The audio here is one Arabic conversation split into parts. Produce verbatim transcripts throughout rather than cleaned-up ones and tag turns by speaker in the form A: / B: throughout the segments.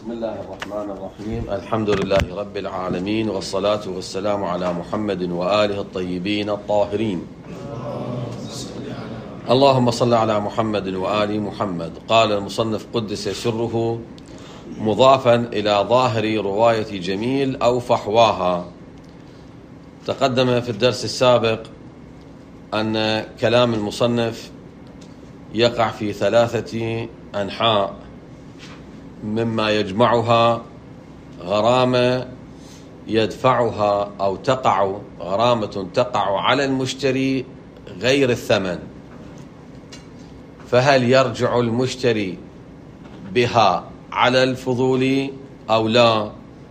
A: بسم الله الرحمن الرحيم. الحمد لله رب العالمين، والصلاة والسلام على محمد وآله الطيبين الطاهرين. اللهم صل على محمد وآل محمد. قال المصنف قدس سره مضافا إلى ظاهر رواية جميل أو فحواها. تقدم في الدرس السابق أن كلام المصنف يقع في ثلاثة أنحاء، مما يجمعها غرامة يدفعها أو تقع غرامة تقع على المشتري غير الثمن، فهل يرجع المشتري بها على الفضول أو لا؟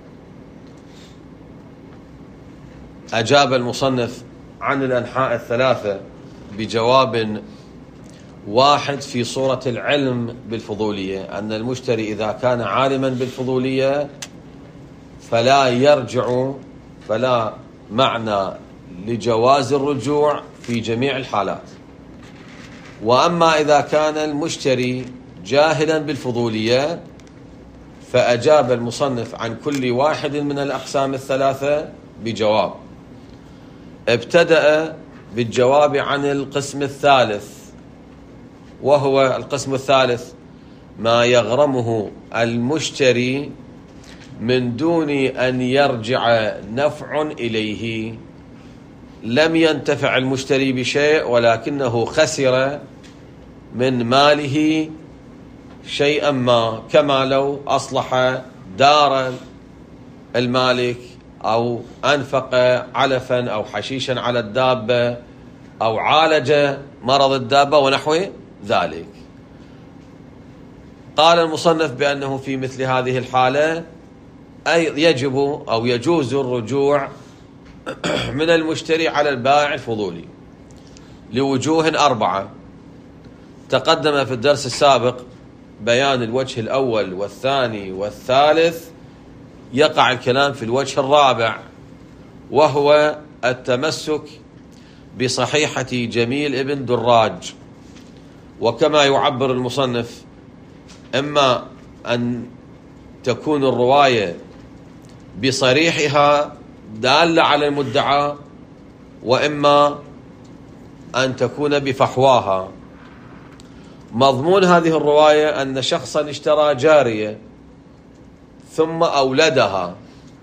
A: أجاب المصنف عن الأنحاء الثلاثة بجواب واحد في صورة العلم بالفضولية، أن المشتري إذا كان عالما بالفضولية فلا يرجع، فلا معنى لجواز الرجوع في جميع الحالات. وأما إذا كان المشتري جاهلا بالفضولية فأجاب المصنف عن كل واحد من الأقسام الثلاثة بجواب. ابتدأ بالجواب عن القسم الثالث، وهو القسم الثالث ما يغرمه المشتري من دون أن يرجع نفع إليه. لم ينتفع المشتري بشيء ولكنه خسر من ماله شيئا ما، كما لو أصلح دار المالك أو أنفق علفا أو حشيشا على الدابة أو عالج مرض الدابة ونحو ذلك. قال المصنف بأنه في مثل هذه الحالة أي يجب أو يجوز الرجوع من المشتري على البائع الفضولي لوجوه أربعة. تقدم في الدرس السابق بيان الوجه الأول والثاني والثالث، يقع الكلام في الوجه الرابع، وهو التمسك بصحيحة جميل ابن دراج. وكما يعبر المصنف، إما أن تكون الرواية بصريحها دالة على المدعى، وإما أن تكون بفحواها. مضمون هذه الرواية أن شخصا اشترى جارية ثم أولدها،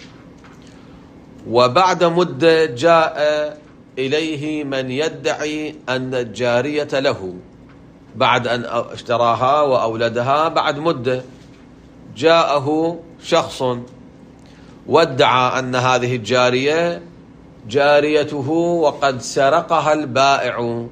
A: وبعد مدة جاء إليه من يدعي أن الجارية له. بعد أن اشتراها وأولدها بعد مدة جاءه شخص وادعى أن هذه الجارية جاريته وقد سرقها البائع.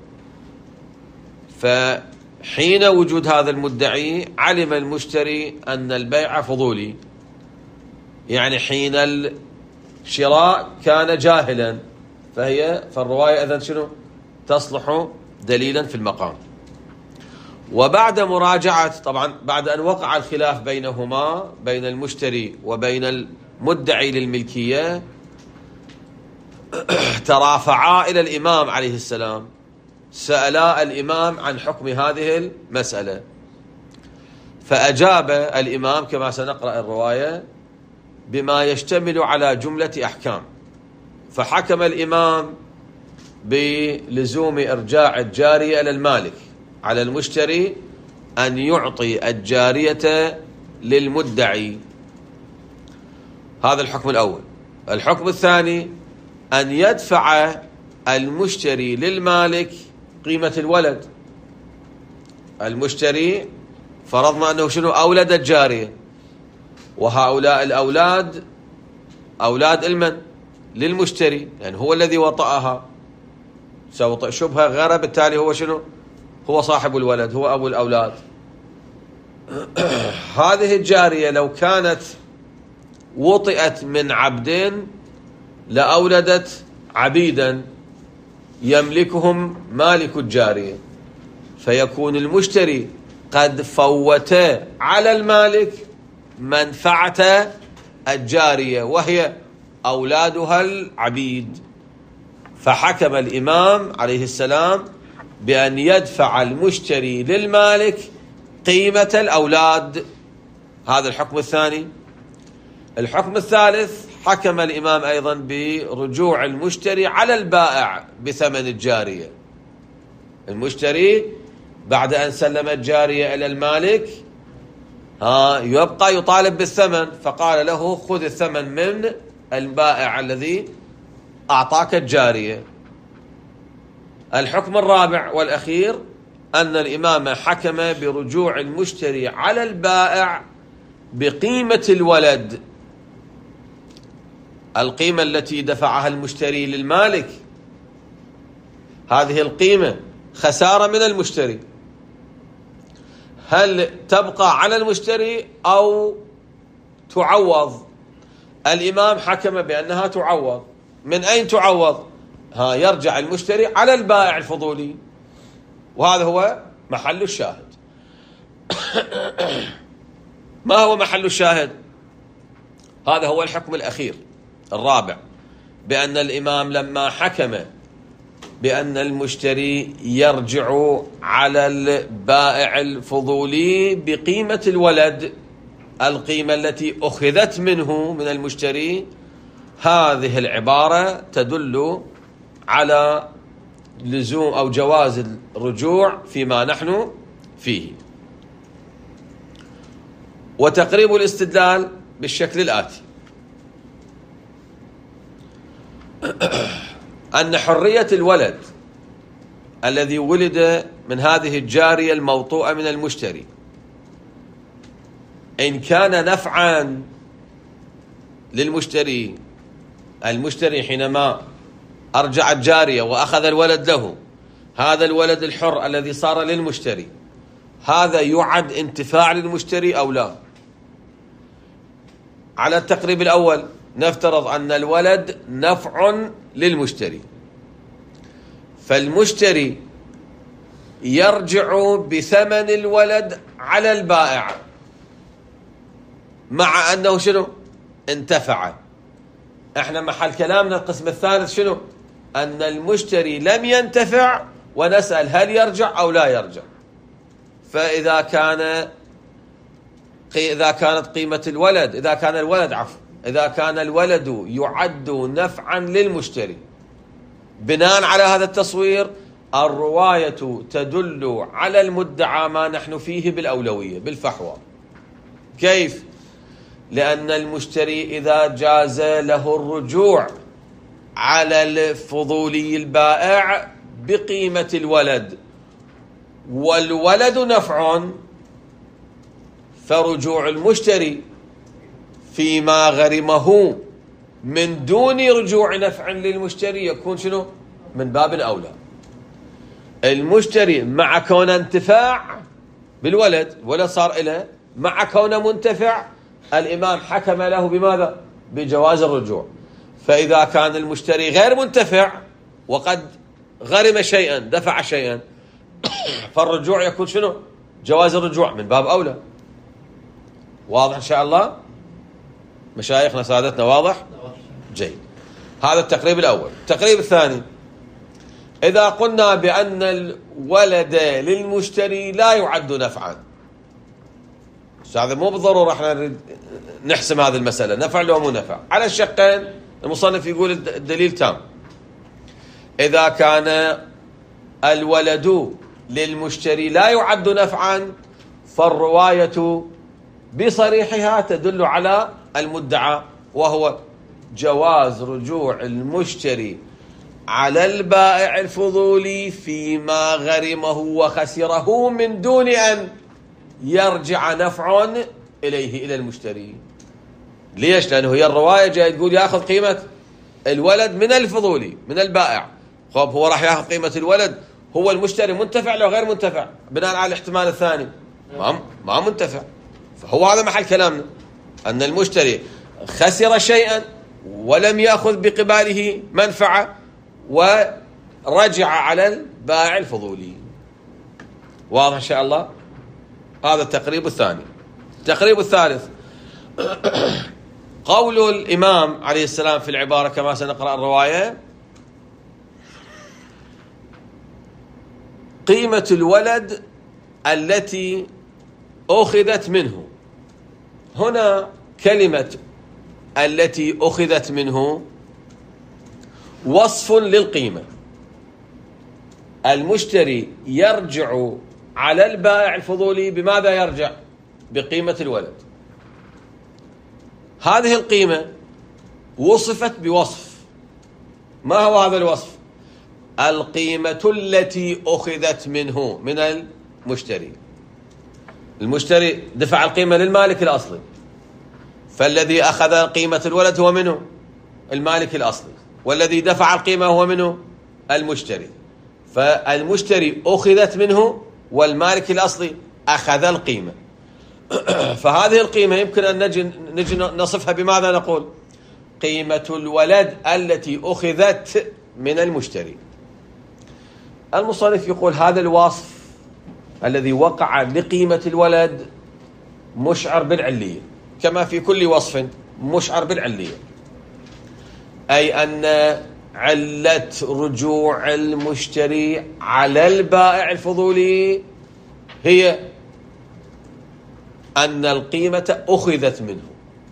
A: فحين وجود هذا المدعي علم المشتري أن البيع فضولي، يعني حين الشراء كان جاهلا، فهي فالرواية إذن شنو تصلح دليلا في المقام. وبعد مراجعة، طبعا بعد أن وقع الخلاف بينهما بين المشتري وبين المدعي للملكية، ترافعا إلى الإمام عليه السلام، سألا الإمام عن حكم هذه المسألة، فأجاب الإمام كما سنقرأ الرواية بما يشتمل على جملة أحكام. فحكم الإمام بلزوم إرجاع الجارية إلى المالك، على المشتري أن يعطي الجارية للمدعي. هذا الحكم الأول. الحكم الثاني أن يدفع المشتري للمالك قيمة الولد. المشتري فرضنا أنه شنو أولد الجارية، وهؤلاء الأولاد أولاد المن للمشتري، لأن يعني هو الذي وطأها، سوى شبهة غيره، بالتالي هو شنو هو صاحب الولد، هو أبو الأولاد. هذه الجارية لو كانت وطئت من عبدين لأولدت عبيدا يملكهم مالك الجارية، فيكون المشتري قد فوت على المالك منفعة الجارية وهي أولادها العبيد. فحكم الإمام عليه السلام بأن يدفع المشتري للمالك قيمة الأولاد هذا الحكم الثاني. الحكم الثالث، حكم الإمام أيضا برجوع المشتري على البائع بثمن الجارية. المشتري بعد أن سلم الجارية إلى المالك ها يبقى يطالب بالثمن، فقال له خذ الثمن من البائع الذي أعطاك الجارية. الحكم الرابع والأخير أن الإمام حكم برجوع المشتري على البائع بقيمة الولد، القيمة التي دفعها المشتري للمالك، هذه القيمة خسارة من المشتري، هل تبقى على المشتري أو تعوض؟ الإمام حكم بأنها تعوض. من أين تعوض؟ ها يرجع المشتري على البائع الفضولي، وهذا هو محل الشاهد. ما هو محل الشاهد؟ هذا هو الحكم الأخير الرابع، بأن الإمام لما حكم بأن المشتري يرجع على البائع الفضولي بقيمة الولد، القيمة التي أخذت منه من المشتري، هذه العبارة تدل على لزوم أو جواز الرجوع فيما نحن فيه. وتقريب الاستدلال بالشكل الآتي: أن حرية الولد الذي ولد من هذه الجارية الموطوءة من المشتري إن كان نفعا للمشتري، المشتري حينما أرجع الجارية وأخذ الولد له، هذا الولد الحر الذي صار للمشتري، هذا يعد انتفاع للمشتري أو لا؟ على التقريب الأول نفترض أن الولد نفع للمشتري، فالمشتري يرجع بثمن الولد على البائع مع أنه شنو؟ انتفع. احنا محل كلامنا القسم الثالث شنو؟ أن المشتري لم ينتفع، ونسأل هل يرجع أو لا يرجع. فإذا كان إذا كانت قيمة الولد إذا كان الولد عفوا إذا كان الولد يعد نفعا للمشتري، بناء على هذا التصوير الرواية تدل على المدعى ما نحن فيه بالأولوية بالفحوى. كيف؟ لأن المشتري إذا جاز له الرجوع على الفضولي البائع بقيمة الولد والولد نفع، فرجوع المشتري فيما غرمه من دون رجوع نفع للمشتري يكون شنو؟ من باب أولى. المشتري مع كونه انتفاع بالولد، الولد صار إله، مع كونه منتفع، الإمام حكم له بماذا؟ بجواز الرجوع. فإذا كان المشتري غير منتفع وقد غرم شيئا دفع شيئا فالرجوع يكون شنو؟ جواز الرجوع من باب أولى. واضح إن شاء الله؟ مشايخنا سادتنا واضح؟ جيد. هذا التقريب الأول. التقريب الثاني: إذا قلنا بأن الولد للمشتري لا يعد نفعا، هذا مو بالضرورة احنا نحسم هذه المسألة نفع لو مو نفع، على الشقين المصنف يقول الدليل تام. إذا كان الولد للمشتري لا يعد نفعا فالرواية بصريحها تدل على المدعى، وهو جواز رجوع المشتري على البائع الفضولي فيما غرمه وخسره من دون أن يرجع نفع إليه إلى المشتري. ليش؟ لأنه هي الرواية جاي تقول يأخذ قيمة الولد من الفضولي من البائع. خب هو راح يأخذ قيمة الولد، هو المشتري منتفع لو غير منتفع بناء على الاحتمال الثاني؟ ما ما منتفع. فهو هذا محل كلامنا، أن المشتري خسر شيئا ولم يأخذ بقباله منفعة ورجع على البائع الفضولي. واضح إن شاء الله؟ هذا التقريب الثاني. التقريب الثالث: قول الإمام عليه السلام في العبارة كما سنقرأ الرواية: قيمة الولد التي أخذت منه. هنا كلمة التي أخذت منه وصف للقيمة. المشتري يرجع على البائع الفضولي بماذا يرجع؟ بقيمة الولد. هذه القيمة وصفت بوصف. ما هو هذا الوصف؟ القيمة التي أخذت منه من المشتري. المشتري دفع القيمة للمالك الأصلي، فالذي أخذ قيمة الولد هو منه المالك الأصلي، والذي دفع القيمة هو منه المشتري. فالمشتري أخذت منه والمالك الأصلي أخذ القيمة. فهذه القيمة يمكن أن نجي, نجي نصفها بماذا نقول؟ قيمة الولد التي أخذت من المشتري. المصنف يقول هذا الوصف الذي وقع لقيمة الولد مشعر بالعلية، كما في كل وصف مشعر بالعلية، أي أن علة رجوع المشتري على البائع الفضولي هي أن القيمة أخذت منه،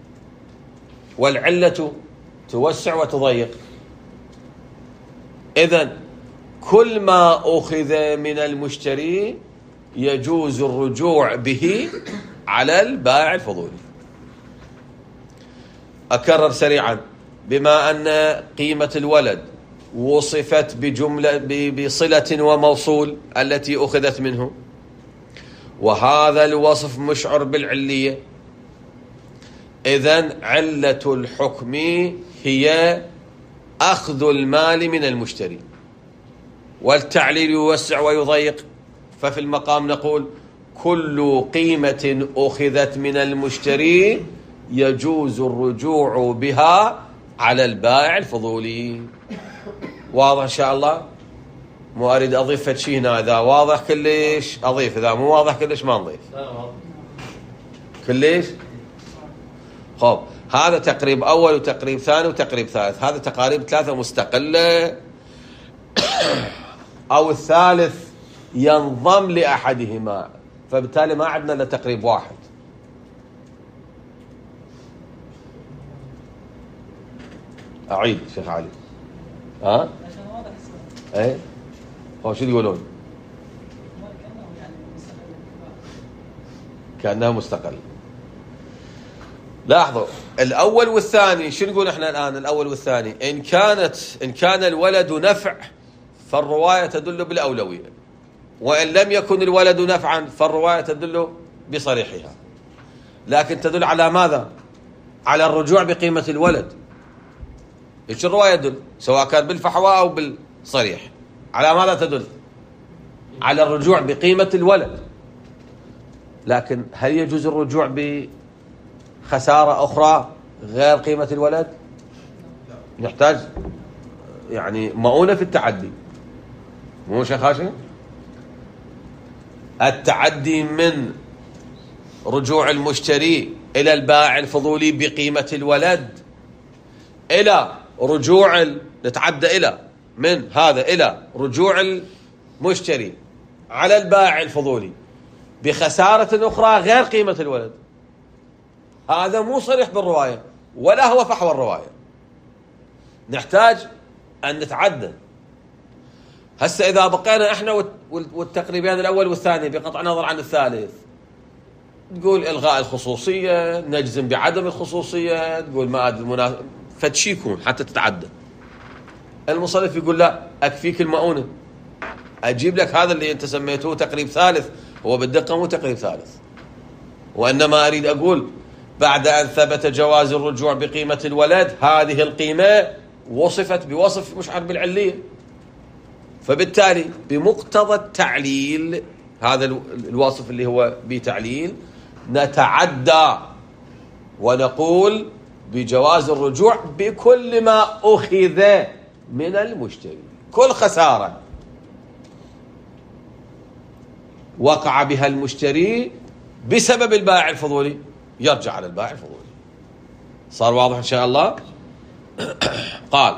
A: والعلة توسع وتضيق. إذن كل ما أخذ من المشتري يجوز الرجوع به على البائع الفضولي. أكرر سريعا، بما أن قيمة الولد وصفت بجملة بصلة وموصول التي أخذت منه، وهذا الوصف مشعر بالعلية، إذن علة الحكم هي أخذ المال من المشتري. والتعليل يوسع ويضيق، ففي المقام نقول كل قيمة أخذت من المشتري يجوز الرجوع بها على البائع الفضولي. واضح إن شاء الله؟ مو أريد أضيف شيء هنا، إذا واضح كلش أضيف، إذا مو واضح كلش ما نضيف كلش. خب، هذا تقريب أول وتقريب ثاني وتقريب ثالث، هذا تقاريب ثلاثة مستقلة، أو الثالث ينضم لأحدهما، فبالتالي ما عندنا إلا تقريب واحد. أعيد شيخ علي. ها؟ إيه؟ هو شو يقولون؟ كأنها مستقل. لاحظوا الأول والثاني شو نقول إحنا الآن؟ الأول والثاني إن كانت إن كان الولد نفع فالرواية تدل بالأولوية، وإن لم يكن الولد نفعا فالرواية تدل بصريحها. لكن تدل على ماذا؟ على الرجوع بقيمة الولد. إيش الرواية تدل؟ سواء كان بالفحواء أو بالصريح، على ماذا تدل؟ على الرجوع بقيمة الولد. لكن هل يجوز الرجوع بخسارة أخرى غير قيمة الولد؟ نحتاج يعني مؤونة في التعدي، مو شيخ هاشم؟ التعدي من رجوع المشتري إلى البائع الفضولي بقيمة الولد إلى رجوع ال... نتعدى إلى من هذا إلى رجوع المشتري على البائع الفضولي بخسارة أخرى غير قيمة الولد. هذا مو صريح بالرواية ولا هو فحوى الرواية، نحتاج أن نتعدى. هسه إذا بقينا إحنا والتقريبين الأول والثاني بقطع نظر عن الثالث، تقول إلغاء الخصوصية، نجزم بعدم الخصوصية، تقول ما أدري المناسب، فتشي يكون حتى تتعدى. المصنف يقول لا، أكفيك المؤونة، أجيب لك هذا اللي أنت سميته تقريب ثالث، هو بالدقة مو تقريب ثالث، وإنما أريد أقول بعد أن ثبت جواز الرجوع بقيمة الولد، هذه القيمة وصفت بوصف مشعر بالعلية، فبالتالي بمقتضى التعليل، هذا الوصف اللي هو بتعليل، نتعدى ونقول بجواز الرجوع بكل ما أخذ من المشتري. كل خسارة وقع بها المشتري بسبب البائع الفضولي يرجع على البائع الفضولي. صار واضح إن شاء الله؟ قال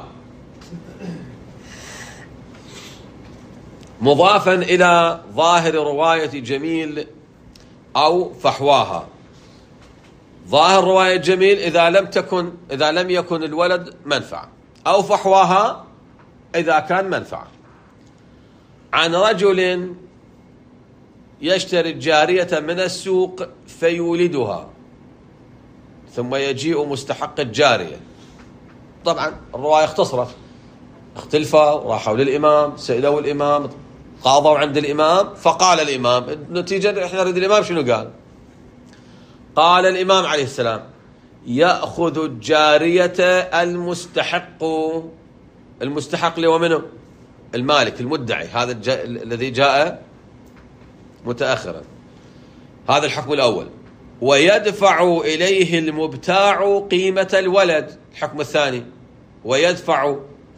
A: مضافا إلى ظاهر رواية جميل أو فحواها، ظاهر رواية جميل إذا لم تكن إذا لم يكن الولد منفعة، أو فحواها إذا كان منفعة. عن رجل يشتري الجارية من السوق فيولدها ثم يجيء مستحق الجارية. طبعا الرواية اختصرت، اختلفوا وراحوا للإمام، سألوا الإمام، قاضوا عند الإمام، فقال الإمام النتيجة احنا نريد الإمام شنو قال؟ قال الإمام عليه السلام: يأخذ الجارية المستحق. المستحق اللي هو منه؟ المالك المدعي، هذا الجا... الذي جاء متأخرا. هذا الحكم الأول. ويدفع إليه المبتاع قيمة الولد. الحكم الثاني: ويدفع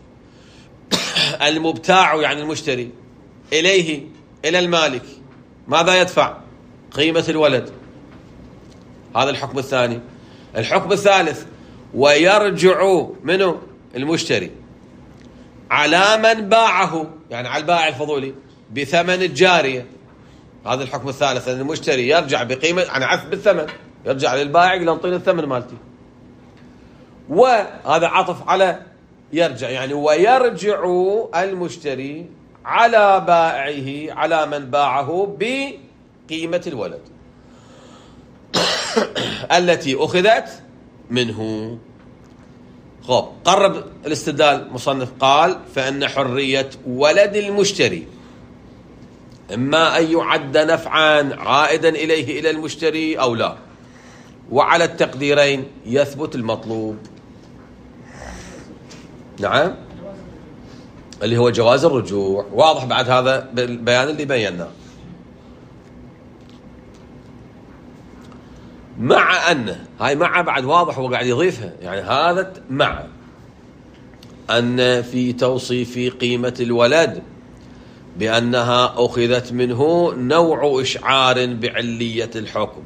A: المبتاع يعني المشتري إليه إلى المالك ماذا يدفع؟ قيمة الولد. هذا الحكم الثاني. الحكم الثالث: ويرجع منه المشتري على من باعه، يعني على البائع الفضولي، بثمن الجارية. هذا الحكم الثالث، أن المشتري يرجع بقيمة عن عفو بالثمن، يرجع للبائع يقول انطيني الثمن مالتي. وهذا عطف على يرجع، يعني ويرجع المشتري على بائعه على من باعه بقيمة الولد التي أخذت منه. خب قرب الاستدلال مصنف، قال: فإن حرية ولد المشتري إما أن يعد نفعا عائدا إليه إلى المشتري أو لا، وعلى التقديرين يثبت المطلوب. نعم، اللي هو جواز الرجوع. واضح بعد هذا بالبيان اللي بيناه. مع أن هاي مع بعد واضح وقاعد يضيفها، يعني هذا مع أن في توصيف قيمة الولد بأنها أخذت منه نوع إشعار بعلية الحكم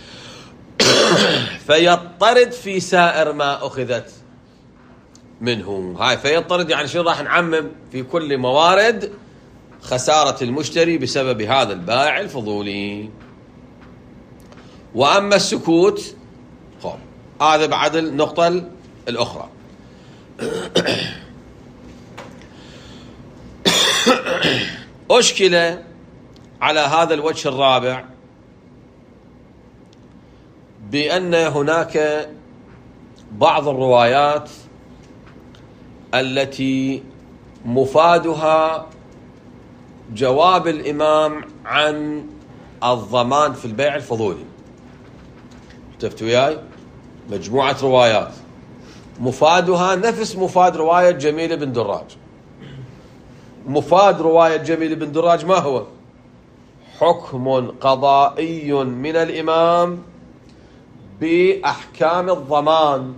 A: فيضطرد في سائر ما أخذت منه. هاي فيضطرد يعني شنو؟ راح نعمم في كل موارد خسارة المشتري بسبب هذا البائع الفضولي. وأما السكوت خب هذا بعد النقطة الأخرى. أشكل على هذا الوجه الرابع بأن هناك بعض الروايات التي مفادها جواب الإمام عن الضمان في البيع الفضولي. شفتوا وياي؟ مجموعة روايات مفادها نفس مفاد رواية جميل بن دراج. مفاد رواية جميل بن دراج ما هو؟ حكم قضائي من الإمام بأحكام الضمان.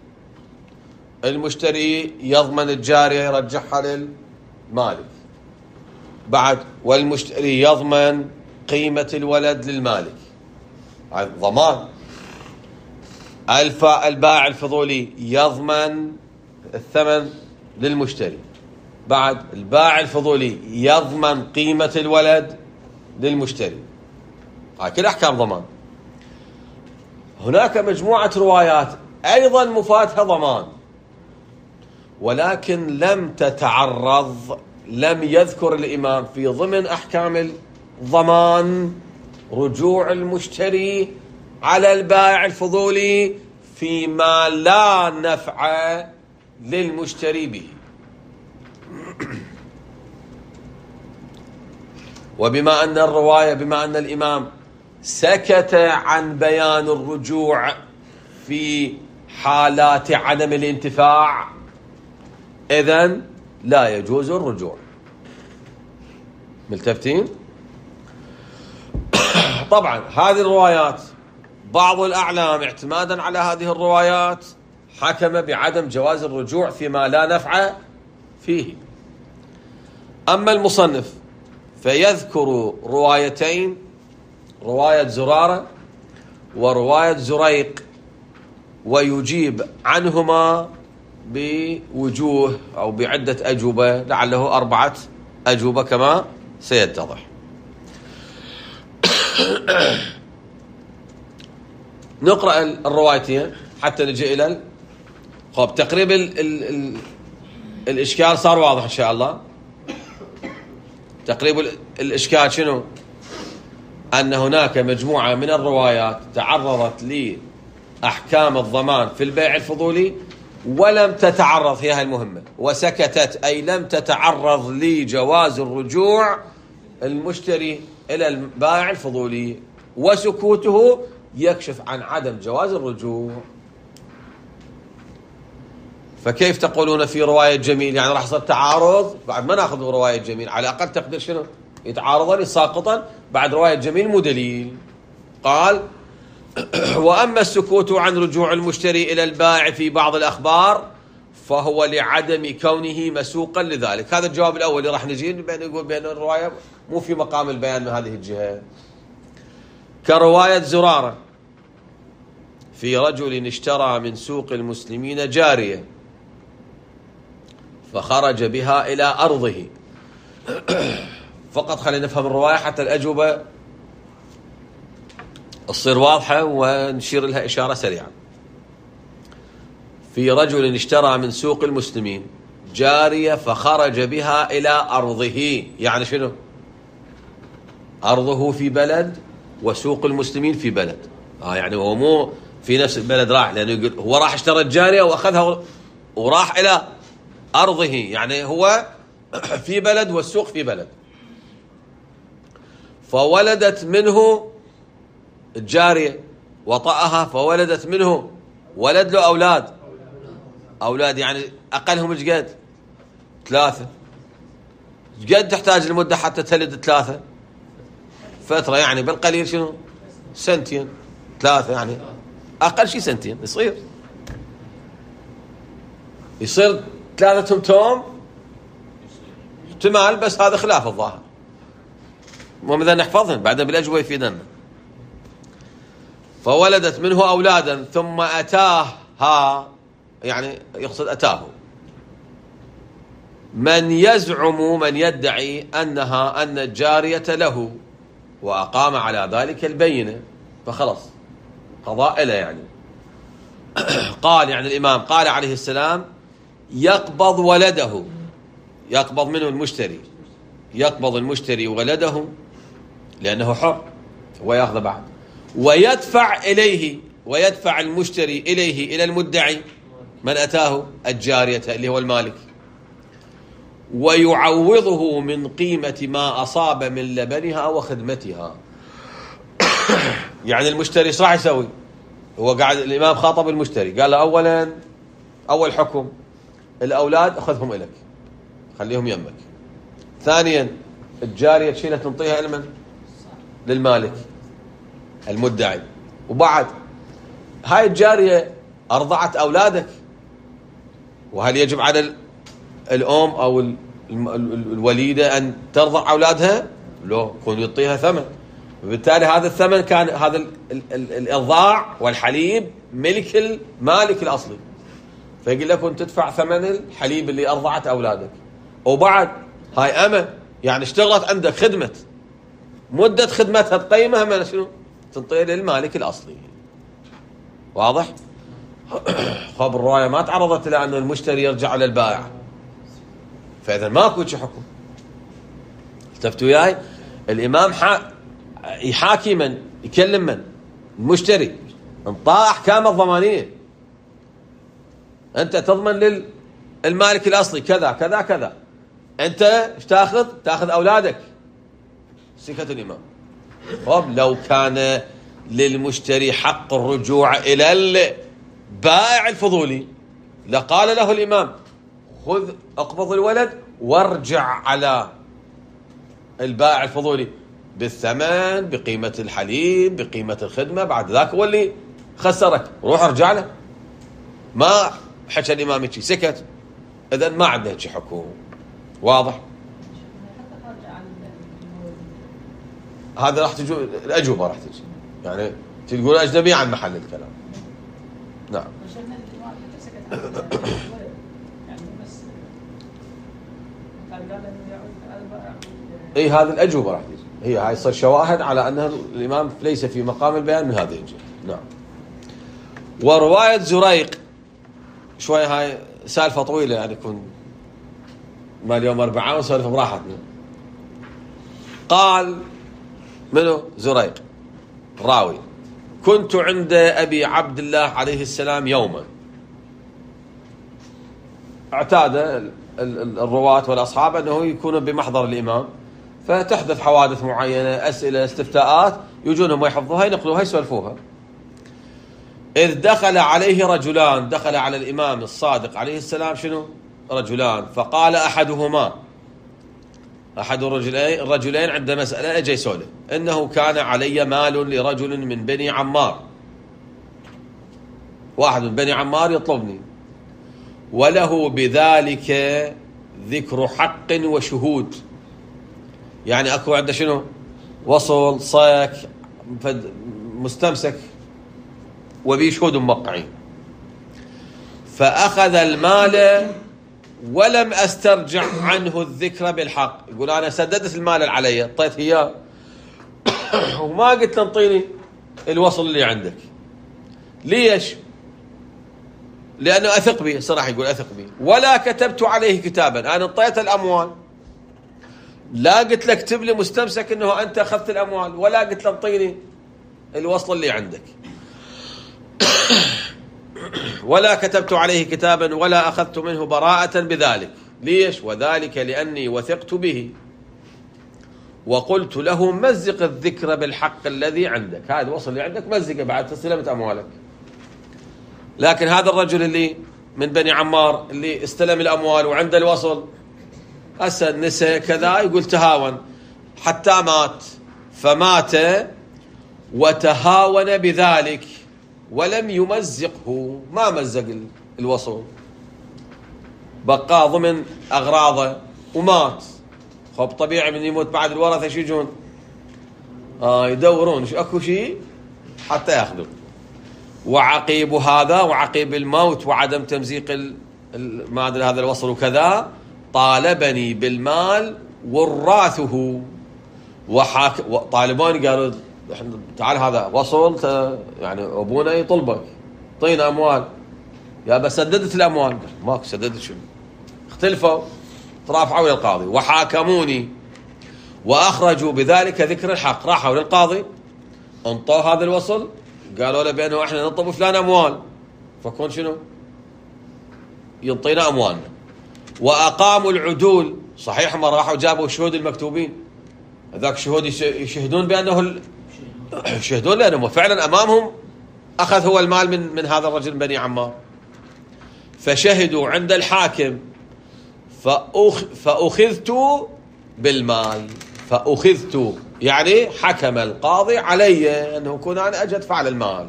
A: المشتري يضمن الجارية يرجعها للمالك، بعد والمشتري يضمن قيمة الولد للمالك، هذا ضمان. البائع الفضولي يضمن الثمن للمشتري، بعد البائع الفضولي يضمن قيمة الولد للمشتري. هاي كل أحكام ضمان. هناك مجموعة روايات أيضا مفادها ضمان، ولكن لم تتعرض، لم يذكر الإمام في ضمن أحكام الضمان رجوع المشتري على البائع الفضولي فيما لا نفع للمشتري به. وبما أن الرواية بما أن الإمام سكت عن بيان الرجوع في حالات عدم الانتفاع، إذن لا يجوز الرجوع. ملتفتين؟ طبعا هذه الروايات بعض الأعلام اعتمادا على هذه الروايات حكم بعدم جواز الرجوع فيما لا نفع فيه. أما المصنف فيذكر روايتين، رواية زرارة ورواية زريق، ويجيب عنهما بوجوه أو بعدة أجوبة، لعله أربعة أجوبة كما سيتضح. نقرأ الروايتين حتى نجي إلى ال... خب تقريب ال... ال... ال... الإشكال صار واضح إن شاء الله. تقريب ال... الإشكال شنو؟ أن هناك مجموعة من الروايات تعرضت لأحكام الضمان في البيع الفضولي ولم تتعرض فيها المهمة، وسكتت، أي لم تتعرض لجواز الرجوع المشتري إلى البائع الفضولي، وسكوته يكشف عن عدم جواز الرجوع. فكيف تقولون في رواية جميل؟ يعني راح يصير تعارض بعد ما ناخذ رواية جميل، على الأقل تقدر شنو يتعارضان ساقطا بعد رواية جميل مو دليل. قال وأما السكوت عن رجوع المشتري إلى البائع في بعض الأخبار فهو لعدم كونه مسوقا لذلك. هذا الجواب الأول اللي راح نجي نقول بأن الرواية مو في مقام البيان من هذه الجهة. كرواية زرارة في رجل اشترى من سوق المسلمين جارية فخرج بها إلى أرضه. فقط خلينا نفهم الرواية حتى الأجوبة تصير واضحة ونشير لها إشارة سريعة. في رجل اشترى من سوق المسلمين جارية فخرج بها إلى أرضه، يعني شنو؟ أرضه في بلد وسوق المسلمين في بلد. آه يعني هو مو في نفس البلد راح، لأنه يقول هو راح اشترى الجارية وأخذها وراح إلى أرضه، يعني هو في بلد والسوق في بلد. فولدت منه الجارية وطأها فولدت منه ولد له أولاد. أولاد يعني أقلهم ايش قد؟ ثلاثة. ايش قد تحتاج المدة حتى تلد ثلاثة؟ فترة يعني بالقليل شنو؟ سنتين ثلاثة، يعني أقل شيء سنتين يصير يصير ثلاثتهم توم احتمال، بس هذا خلاف الظاهر. وماذا نحفظهم بعدين بالأجوبة يفيدنا. فولدت منه أولادا ثم أتاها، يعني يقصد أتاه من يزعم من يدعي أنها أن الجارية له وأقام على ذلك البينة، فخلص قضاء له يعني. قال يعني الإمام قال عليه السلام يقبض ولده، يقبض منه المشتري، يقبض المشتري ولده لأنه حر ويأخذ بعد، ويدفع إليه، ويدفع المشتري إليه إلى المدعي من أتاه الجارية اللي هو المالك، ويعوضه من قيمة ما أصاب من لبنها وخدمتها. يعني المشتري ايش راح يسوي؟ هو قاعد الإمام خاطب المشتري قال له أولا أول حكم الأولاد أخذهم إليك خليهم يمك. ثانيا الجارية تشيلها تنطيها لمن؟ للمالك المدعي. وبعد هاي الجارية أرضعت أولادك، وهل يجب على الأم أو الوليدة أن ترضع أولادها؟ لا، يكون يعطيها ثمن، وبالتالي هذا الثمن كان هذا ال ال ال الإرضاع والحليب ملك المالك الأصلي، فيقول لكم تدفع ثمن الحليب اللي أرضعت أولادك. وبعد هاي أمة يعني اشتغلت عندك خدمة، مدة خدمتها تقيمها من شنو؟ تنطيها للمالك الأصلي. واضح؟ خب الرواية ما تعرضت إلى أن المشتري يرجع على البائع، فإذا ماكو شي حكم. التفتوا وياي؟ الإمام يحاكي من؟ يكلم من؟ المشتري، انطاه أحكام الضمانية. أنت تضمن للمالك الأصلي كذا كذا كذا، أنت ايش تاخذ؟ تاخذ أولادك. سكت الإمام. طب لو كان للمشتري حق الرجوع إلى البائع الفضولي لقال له الإمام خذ اقبض الولد وارجع على البائع الفضولي بالثمن، بقيمة الحليب، بقيمة الخدمة، بعد ذاك هو اللي خسرك، روح ارجع له. ما حكى الإمام هيك، سكت. إذن ما عنده هيك حكم. واضح؟ هذا راح تجو الأجوبة راح تجي، يعني تقول أجنبي عن محل الكلام. نعم. اي هذه الأجوبة راح تجي، هي هاي صار شواهد على أن الإمام ليس في مقام البيان من هذه الجهة. نعم. ورواية زريق شوية هاي سالفة طويلة يعني يكون ما اليوم أربعة وسالفة براحتنا. قال منو زريق راوي: كنت عند أبي عبد الله عليه السلام يوما. اعتاد الرواة والأصحاب أنه يكونوا بمحضر الإمام، فتحدث حوادث معينة، أسئلة، استفتاءات، يجونهم ويحفظوها ينقلوها يسولفوها. إذ دخل عليه رجلان، دخل على الإمام الصادق عليه السلام شنو؟ رجلان. فقال أحدهما، أحد الرجلين الرجلين عند مسألة أجي يسولف، إنه كان علي مال لرجل من بني عمار، واحد من بني عمار يطلبني، وله بذلك ذكر حق وشهود، يعني أكو عنده شنو؟ وصل صيك مستمسك وبي شهود موقعين. فأخذ المال ولم أسترجع عنه الذكر بالحق. يقول أنا سددت المال اللي علي، اعطيت إياه وما قلت انطيني الوصل اللي عندك. ليش؟ لأنه أثق به صراحة، يقول أثق به. ولا كتبت عليه كتابا، أنا انطيت الأموال، لا قلت لك اكتب لي مستمسك أنه أنت أخذت الأموال، ولا قلت له انطيني الوصل اللي عندك. ولا كتبت عليه كتابا ولا أخذت منه براءة بذلك. ليش؟ وذلك لأني وثقت به وقلت له مزق الذكر بالحق الذي عندك، هذا الوصل اللي عندك مزقه بعد تستلمت أموالك. لكن هذا الرجل اللي من بني عمار اللي استلم الأموال وعنده الوصل هسه نسى كذا، يقول تهاون حتى مات. فمات وتهاون بذلك ولم يمزقه، ما مزق الوصل، بقى ضمن أغراضه ومات. خب طبيعي من يموت بعد الورثة ايش يجون؟ آه يدورون شو اكو شيء حتى ياخذوا. وعقيب هذا، وعقيب الموت وعدم تمزيق ما ادري هذا الوصل وكذا، طالبني بالمال وراثه وحاك. طالبان قالوا تعال هذا وصل يعني ابونا يطلبك طينا اموال، يا بس سددت الاموال، ماكو سددت شنو؟ اختلفوا ترافعوا للقاضي وحاكموني واخرجوا بذلك ذكر الحق. راحوا للقاضي انطوا هذا الوصل، قالوا له بانه احنا نطلب فلان اموال، فكون شنو؟ ينطينا اموالنا. واقاموا العدول، صحيح ما راحوا جابوا الشهود المكتوبين، هذاك الشهود يشهدون بانه ال... يشهدون لانهم فعلا امامهم اخذ هو المال من من هذا الرجل بني عمار. فشهدوا عند الحاكم فأخ... فأخذت بالمال، فأخذت يعني حكم القاضي علي أنه كون أنا أجي أدفع المال.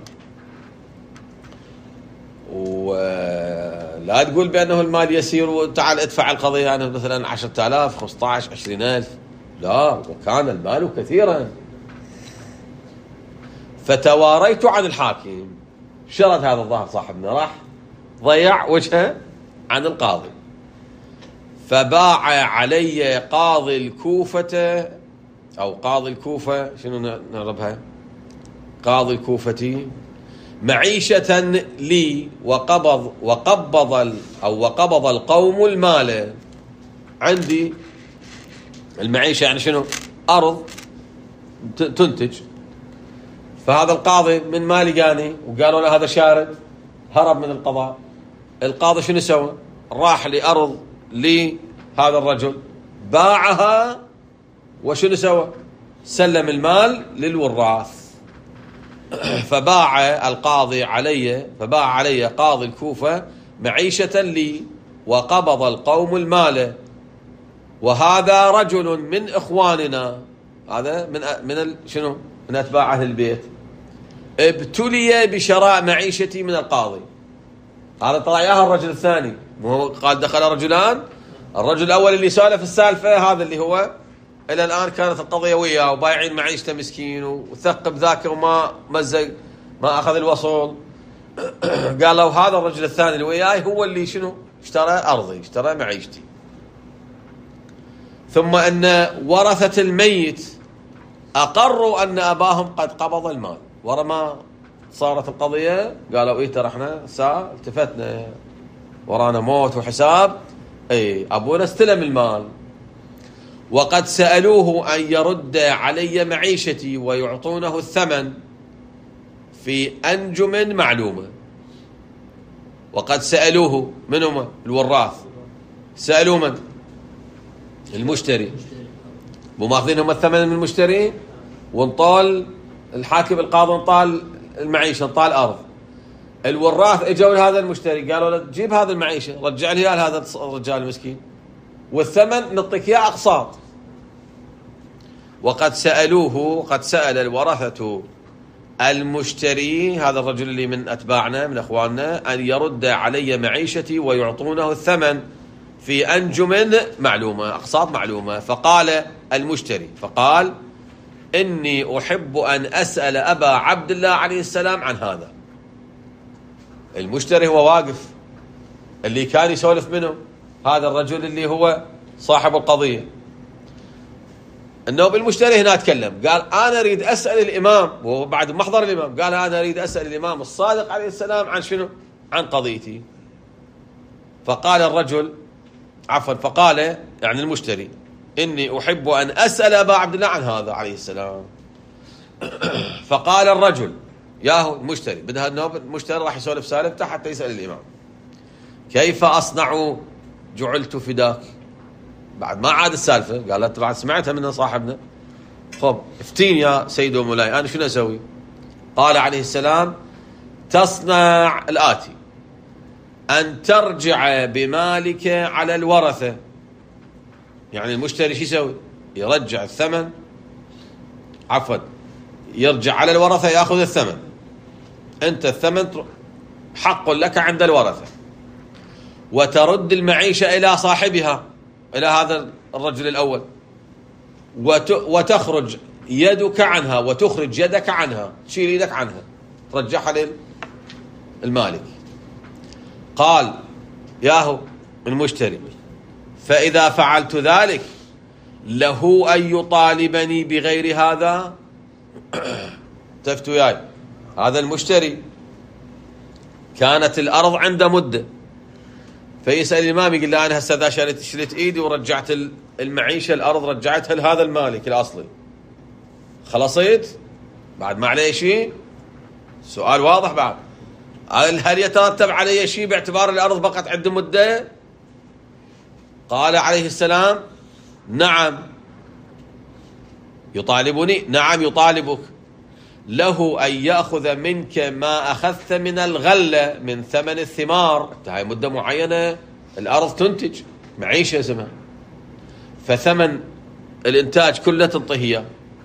A: ولا تقول بأنه المال يسير وتعال ادفع القضية يعني مثلا عشرة آلاف خمسة عشر عشرين ألف، لا، وكان المال كثيرا. فتواريت عن الحاكم، شرد هذا الظاهر صاحبنا راح ضيع وجهه عن القاضي. فباع علي قاضي الكوفة أو قاضي الكوفة، شنو نعربها؟ قاضي الكوفة معيشة لي، وقبض وقبض أو وقبض القوم المال عندي. المعيشة يعني شنو؟ أرض تنتج. فهذا القاضي من ما لقاني وقالوا له هذا شارد، هرب من القضاء. القاضي شنو سوى؟ راح لأرض لهذا الرجل، باعها، وشنو سوى؟ سلم المال للوراث. فباع القاضي علي فباع علي قاضي الكوفة معيشة لي، وقبض القوم المال. وهذا رجل من إخواننا، هذا من من شنو؟ من أتباع أهل البيت، ابتلي بشراء معيشتي من القاضي. هذا طلع اياها الرجل الثاني، مو قال دخل رجلان. الرجل الاول اللي سالف السالفه هذا اللي هو الى الان كانت القضيه وياه وبايعين معيشته مسكين وثقب ذاك وما مزق ما اخذ الوصول. قالوا هذا الرجل الثاني اللي وياي هو اللي شنو؟ اشترى ارضي، اشترى معيشتي. ثم ان ورثه الميت اقروا ان اباهم قد قبض المال ورا ما صارت القضية قالوا إيه ترى احنا ساعة التفتنا ورانا موت وحساب، اي أبونا استلم المال. وقد سألوه أن يرد علي معيشتي ويعطونه الثمن في أنجم معلومة. وقد سألوه، من هم؟ الوراث. سألوا من؟ المشتري. مو ماخذينهم الثمن من المشتري، وانطال الحاكم القاضي انطال المعيشة، انطال الأرض. الوراث اجوا لهذا المشتري قالوا له جيب هذا المعيشة، رجع لي هذا الرجال المسكين، والثمن نعطيك اياه اقساط. وقد سألوه، قد سأل الورثة المشتري، هذا الرجل اللي من أتباعنا من أخواننا، أن يرد علي معيشتي ويعطونه الثمن في أنجم معلومة، أقساط معلومة. فقال المشتري، فقال إني أحب أن أسأل أبا عبد الله عليه السلام عن هذا. المشتري هو واقف، اللي كان يسولف منه هذا الرجل اللي هو صاحب القضية. النوب المشتري هنا تكلم، قال أنا أريد أسأل الإمام، وبعد محضر الإمام قال أنا أريد أسأل الإمام الصادق عليه السلام عن شنو؟ عن قضيتي. فقال الرجل، عفوا، فقال يعني المشتري إني أحب أن أسأل أبا عبد الله عن هذا عليه السلام. فقال الرجل، ياهو المشتري بدها النوب المشتري راح يسولف سالفته حتى يسأل الإمام، كيف أصنع جعلت فداك؟ بعد ما عاد السالفة قال له بعد سمعتها من صاحبنا، خب افتين يا سيد ومولاي أنا شنو أسوي؟ قال عليه السلام تصنع الآتي: أن ترجع بمالك على الورثة. يعني المشتري شو يسوي؟ يرجع الثمن، عفوا يرجع على الورثة يأخذ الثمن. أنت الثمن حق لك عند الورثة، وترد المعيشة إلى صاحبها، إلى هذا الرجل الأول، وتخرج يدك عنها وتخرج يدك عنها، تشيل يدك عنها ترجعها للمالك. قال ياهو المشتري فإذا فعلت ذلك له أن يطالبني بغير هذا. تفتوا ياي هذا المشتري كانت الأرض عنده مدة، فيسأل الإمام يقول له أنا هسه ذا شلت شلت إيدي ورجعت المعيشة الأرض رجعتها لهذا المالك الأصلي، خلصيت بعد ما عليه شيء؟ سؤال واضح بعد. هل يترتب علي شيء باعتبار الأرض بقت عنده مدة؟ قال عليه السلام نعم. يطالبني؟ نعم يطالبك. له أن يأخذ منك ما أخذت من الغلة من ثمن الثمار. هاي مدة معينة الأرض تنتج معيشة اسمها، فثمن الإنتاج كله تنطيه،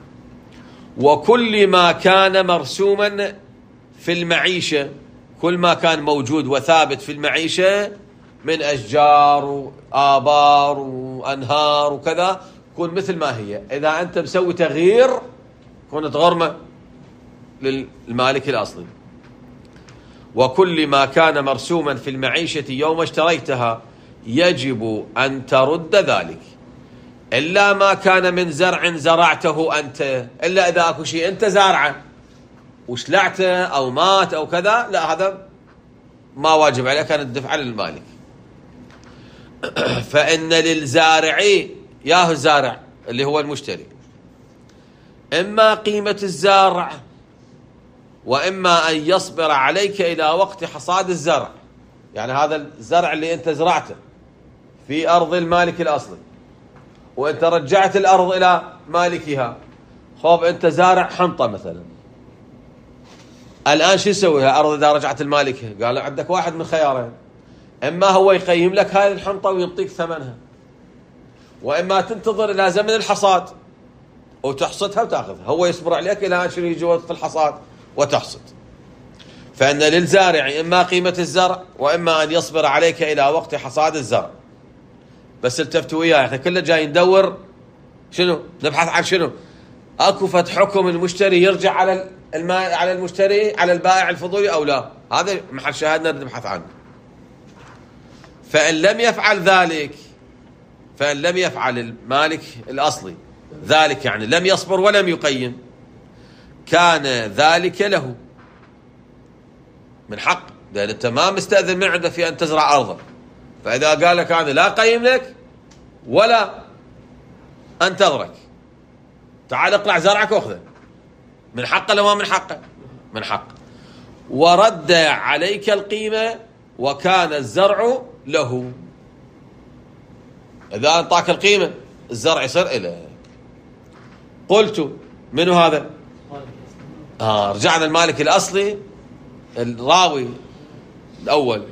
A: وكل ما كان مرسوما في المعيشة، كل ما كان موجود وثابت في المعيشة من أشجار وآبار وأنهار وكذا، كون مثل ما هي. إذا أنت مسوي تغيير كون تغرمه للمالك الأصلي. وكل ما كان مرسوما في المعيشة يوم اشتريتها يجب أن ترد ذلك، إلا ما كان من زرع زرعته أنت، إلا إذا أكو شيء أنت زارعه وشلعته أو مات أو كذا، لا هذا ما واجب عليك أن تدفع للمالك. فإن للزارع، ياهو الزارع اللي هو المشتري، إما قيمة الزارع وإما أن يصبر عليك إلى وقت حصاد الزرع. يعني هذا الزرع اللي أنت زرعته في أرض المالك الأصلي وأنت رجعت الأرض إلى مالكها، خوف أنت زارع حنطة مثلا، الآن شو يسويها أرض إذا رجعت المالكها؟ قال عندك واحد من خيارين: إما هو يقيم لك هذه الحنطة ويعطيك ثمنها، وإما تنتظر إلى زمن الحصاد وتحصدها وتأخذها. هو يصبر عليك إلى أن يجي وقت الحصاد وتحصد. فإن للزارع إما قيمة الزرع وإما أن يصبر عليك إلى وقت حصاد الزرع. بس التفتوا وياه، احنا كله جاي ندور شنو؟ نبحث عن شنو؟ اكو فت حكم المشتري يرجع على الماء على المشتري على البائع الفضولي او لا؟ هذا محل شاهدنا نبحث عنه. فإن لم يفعل ذلك، فإن لم يفعل المالك الأصلي ذلك، يعني لم يصبر ولم يقيم، كان ذلك له، من حق، لأن أنت ما مستأذن من عنده في أن تزرع أرضه. فإذا قال لك أنا لا قيم لك ولا أنتظرك، تعال اقلع زرعك واخذه، من حقه لو ما من حقه؟ من حقه. ورد عليك القيمة وكان الزرع له. إذا أنطاك القيمة الزرع يصير إله. قلت منو هذا؟ آه رجعنا المالك الأصلي الراوي الأول.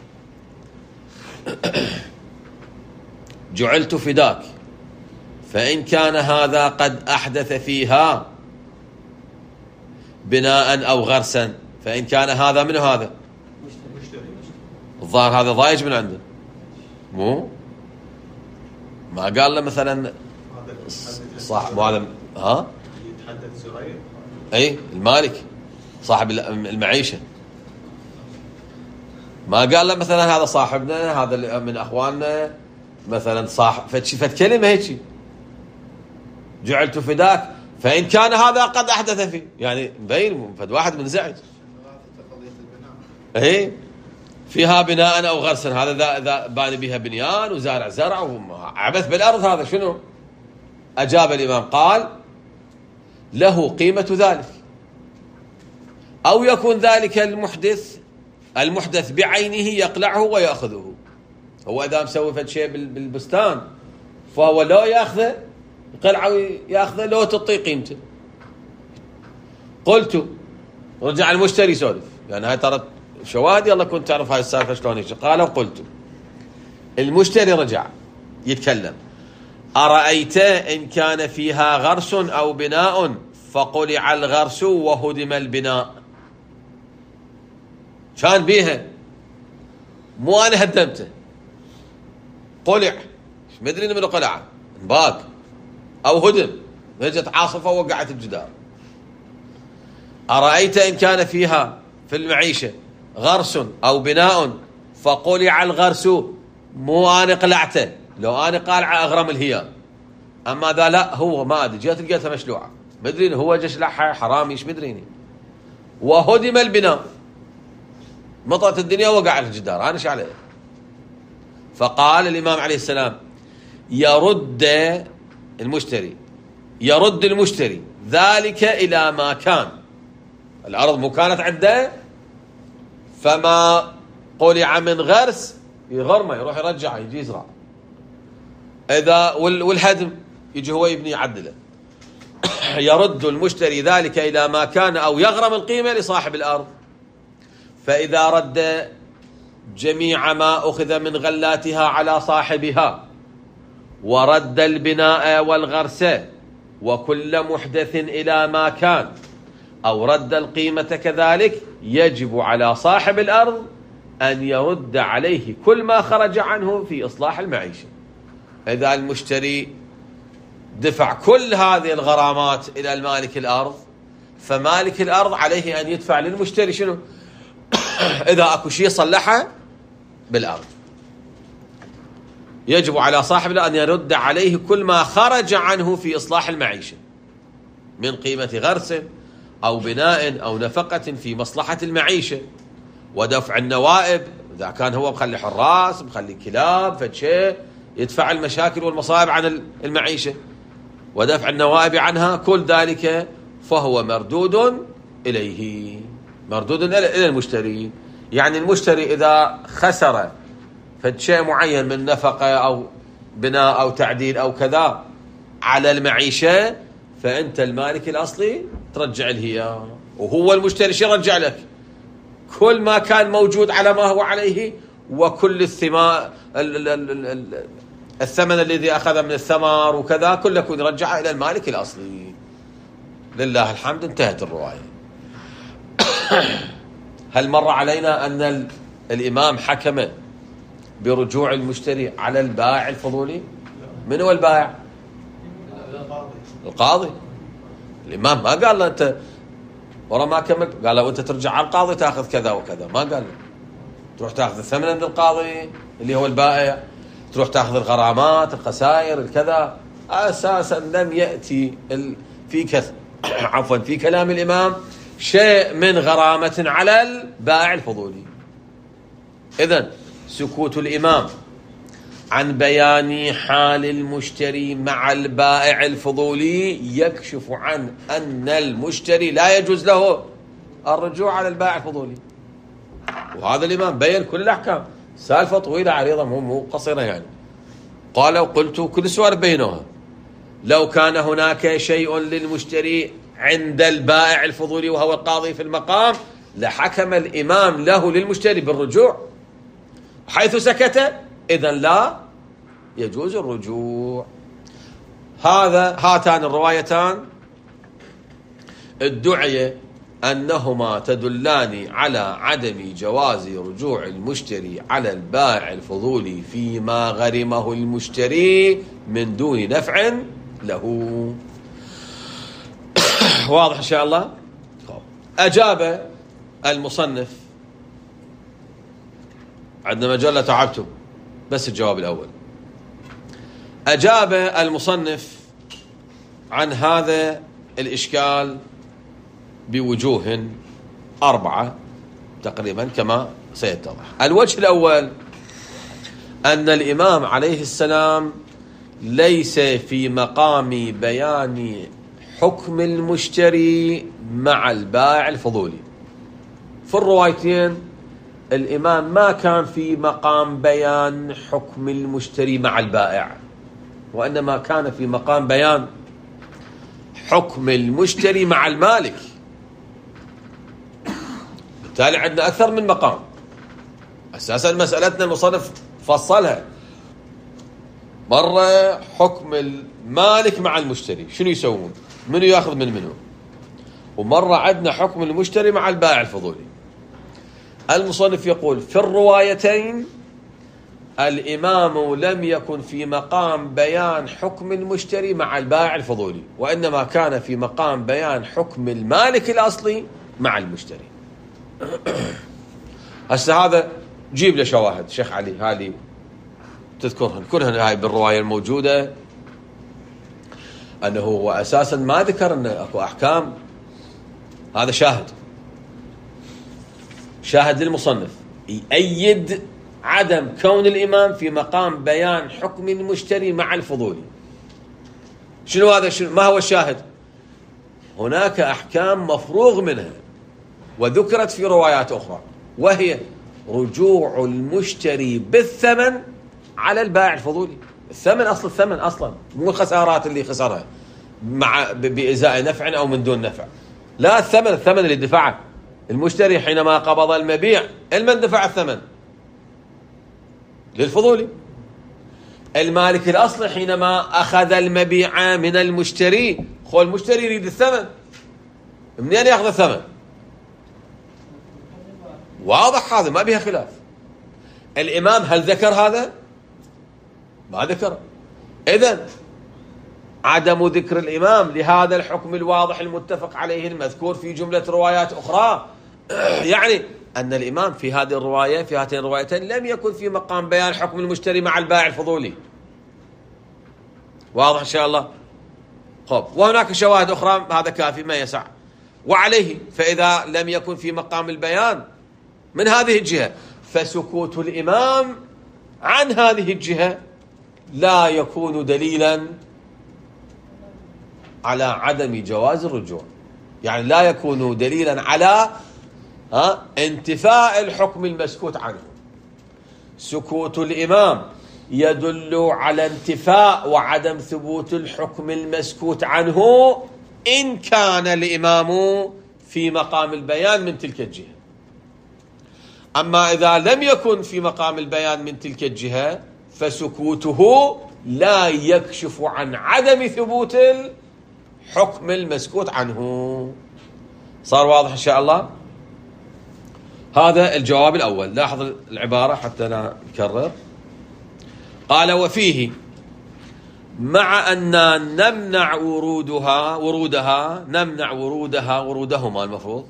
A: جعلت فداك فإن كان هذا قد أحدث فيها بناء أو غرسا. فإن كان هذا منو هذا؟ الظاهر هذا ضايج من عنده، مو ما قال له مثلا صح مو هذا ها يتحدث زرير اي المالك صاحب المعيشه، ما قال له مثلا هذا صاحبنا هذا من اخواننا مثلا صاحب فد كلمه هيك جعلت فداك فان كان هذا قد احدث فيه، يعني مبين فد واحد منزعج اي فيها بناء او غرسا. هذا ذا ذا باني بها بنيان وزارع زرع وعبث بالارض. هذا شنو؟ اجاب الامام قال له قيمه ذلك، او يكون ذلك المحدث المحدث بعينه يقلعه وياخذه. هو اذا مسوي فد شيء بالبستان فهو لو ياخذه يقلعه وياخذه لو تعطيه قيمته. قلت رجع المشتري يسولف، يعني هاي ترى شواهد يلا كنت تعرف هاي السالفه شلون هيك. قال وقلت المشتري رجع يتكلم أرأيت إن كان فيها غرس أو بناء فقلع الغرس وهدم البناء. كان بيها مو أنا هدمته، قلع مش مدري من قلعه انباق أو هدم نجت عاصفة ووقعت الجدار. أرأيت إن كان فيها في المعيشة غرس أو بناء فقلع الغرس، مو أنا قلعته، لو أنا قالع أغرم الهيام. أما ذا لا هو ما أدري جات لقيتها مشلوعة مدريني هو جش لحها حرامي ايش مدريني. وهدم البناء مطرت الدنيا وقع الجدار أنا ايش عليه. فقال الإمام عليه السلام يرد المشتري يرد المشتري ذلك إلى ما كان. الأرض مو كانت عنده فما قلع من غرس يغرمه يروح يرجعه يجي يزرع. إذا والهدم يجي هو يبني يعدله. يرد المشتري ذلك إلى ما كان أو يغرم القيمة لصاحب الأرض. فإذا رد جميع ما أخذ من غلاتها على صاحبها ورد البناء والغرس وكل محدث إلى ما كان أو رد القيمة كذلك يجب على صاحب الأرض أن يرد عليه كل ما خرج عنه في إصلاح المعيشة. إذا المشتري دفع كل هذه الغرامات إلى المالك الأرض فمالك الأرض عليه أن يدفع للمشتري شنو؟ إذا أكو شيء صلحه بالأرض يجب على صاحب الأرض أن يرد عليه كل ما خرج عنه في إصلاح المعيشة من قيمة غرس أو بناء أو نفقة في مصلحة المعيشة ودفع النوائب. إذا كان هو مخلي حراس مخلي كلاب فشيء يدفع المشاكل والمصائب عن المعيشة ودفع النوائب عنها كل ذلك فهو مردود إليه مردود إلى المشتري. يعني المشتري إذا خسر فشيء معين من نفقة أو بناء أو تعديل أو كذا على المعيشة فأنت المالك الأصلي ترجع له، وهو المشتري شي يرجع لك كل ما كان موجود على ما هو عليه وكل الثمار الثمن الذي أخذ من الثمار وكذا كله يكون يرجع إلى المالك الأصلي. لله الحمد انتهت الرواية. هل مر علينا أن الإمام حكم برجوع المشتري على البائع الفضولي؟ من هو البائع؟ القاضي. الإمام ما قال له أنت ورا ما كمل، قال له أنت ترجع على القاضي تأخذ كذا وكذا، ما قال له تروح تأخذ الثمن عند القاضي اللي هو البائع، تروح تأخذ الغرامات الخسائر الكذا. أساسا لم يأتي في كث... عفوا في كلام الإمام شيء من غرامة على البائع الفضولي. إذن سكوت الإمام عن بيان حال المشتري مع البائع الفضولي يكشف عن أن المشتري لا يجوز له الرجوع على البائع الفضولي. وهذا الإمام بين كل الأحكام، سالفة طويلة عريضة مو قصيرة يعني. قال وقلت كل سؤال بينها لو كان هناك شيء للمشتري عند البائع الفضولي وهو القاضي في المقام لحكم الإمام له للمشتري بالرجوع، حيث سكت إذن لا يجوز الرجوع. هذا هاتان الروايتان ادعي أنهما تدلان على عدم جواز رجوع المشتري على البائع الفضولي فيما غرمه المشتري من دون نفع له. واضح إن شاء الله. أجاب المصنف، عندنا مجلة تعبتم بس الجواب الأول. أجاب المصنف عن هذا الإشكال بوجوه أربعة تقريبا كما سيتضح. الوجه الأول أن الإمام عليه السلام ليس في مقام بيان حكم المشتري مع البائع الفضولي. في الروايتين الإمام ما كان في مقام بيان حكم المشتري مع البائع، وإنما كان في مقام بيان حكم المشتري مع المالك. بالتالي عندنا أكثر من مقام. أساسا مسألتنا المصنف فصلها، مرة حكم المالك مع المشتري شنو يسوون، منو يأخذ من منو، ومرة عندنا حكم المشتري مع البائع الفضولي. المصنف يقول في الروايتين الإمام لم يكن في مقام بيان حكم المشتري مع البائع الفضولي، وإنما كان في مقام بيان حكم المالك الأصلي مع المشتري. هسه هذا جيب له شواهد شيخ علي، هذه تذكرهن كلهن هاي بالرواية الموجودة، أنه هو أساسا ما ذكر أن أكو أحكام. هذا شاهد شاهد للمصنف يؤيد عدم كون الإمام في مقام بيان حكم المشتري مع الفضولي. شنو هذا؟ شنو ما هو الشاهد؟ هناك أحكام مفروغ منها وذكرت في روايات أخرى، وهي رجوع المشتري بالثمن على البائع الفضولي. الثمن أصل الثمن أصلا، مو الخسارات اللي خسرها مع بإزاء نفع أو من دون نفع، لا الثمن الثمن اللي دفعه المشتري حينما قبض المبيع. المن دفع الثمن؟ للفضولي. المالك الأصلي حينما أخذ المبيع من المشتري، خو المشتري يريد الثمن، منين يأخذ الثمن؟ واضح هذا ما بها خلاف. الإمام هل ذكر هذا؟ ما ذكر. إذن عدم ذكر الإمام لهذا الحكم الواضح المتفق عليه المذكور في جملة روايات أخرى يعني أن الإمام في هذه الرواية في هاتين الروايتين لم يكن في مقام بيان حكم المشتري مع البائع الفضولي. واضح إن شاء الله. خب، وهناك شواهد أخرى، هذا كافي ما يسع. وعليه فإذا لم يكن في مقام البيان من هذه الجهة، فسكوت الإمام عن هذه الجهة لا يكون دليلا على عدم جواز الرجوع، يعني لا يكون دليلا على ها انتفاء الحكم المسكوت عنه. سكوت الإمام يدل على انتفاء وعدم ثبوت الحكم المسكوت عنه إن كان الإمام في مقام البيان من تلك الجهة. أما إذا لم يكن في مقام البيان من تلك الجهة فسكوته لا يكشف عن عدم ثبوت الحكم المسكوت عنه. صار واضح إن شاء الله. هذا الجواب الأول. لاحظ العبارة حتى لا نكرر. قال وفيه مع أن نمنع ورودها ورودها نمنع ورودها ورودهما المفروض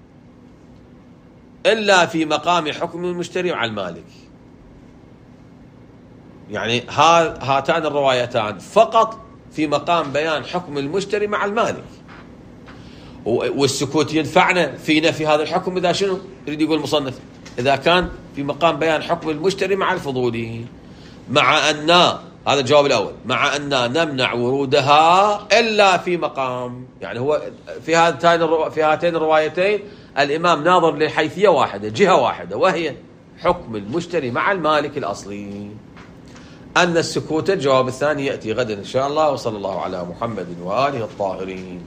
A: إلا في مقام حكم المشتري مع المالك. يعني هاتان الروايتان فقط في مقام بيان حكم المشتري مع المالك، والسكوت ينفعنا فينا في هذا الحكم إذا شنو يريد يقول المصنف؟ إذا كان في مقام بيان حكم المشتري مع الفضولي، مع أن هذا الجواب الأول، مع أن نمنع ورودها إلا في مقام، يعني هو في هاتين في هاتين الروايتين الإمام ناظر لحيثية واحدة، جهة واحدة، وهي حكم المشتري مع المالك الأصلي. أن السكوت الجواب الثاني يأتي غدا إن شاء الله. وصلى الله على محمد وآله الطاهرين.